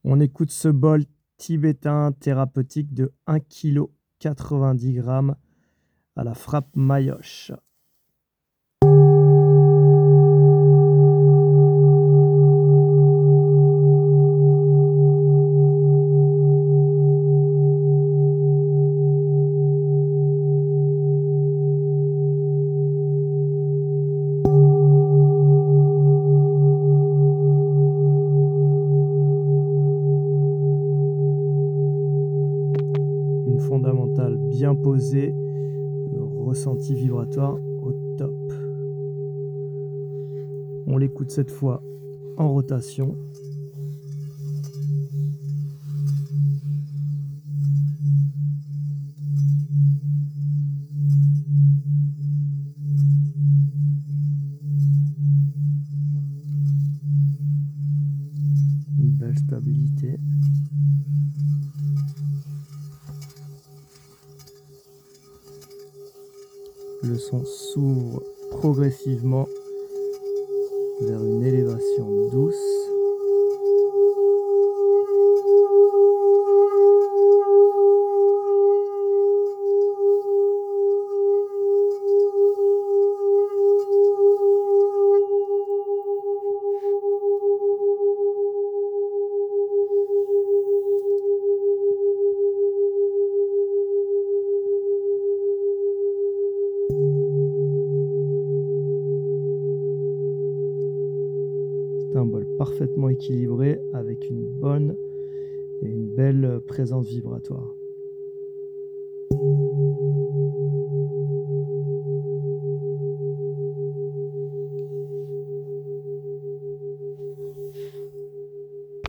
On écoute ce bol tibétain thérapeutique de 1,90 kg à la frappe maillotche. Une fondamentale bien posée, le ressenti vibratoire au top. On l'écoute cette fois en rotation. Une belle stabilité. Le son s'ouvre progressivement vers une élévation douce. C'est un bol parfaitement équilibré avec une bonne et une belle présence vibratoire.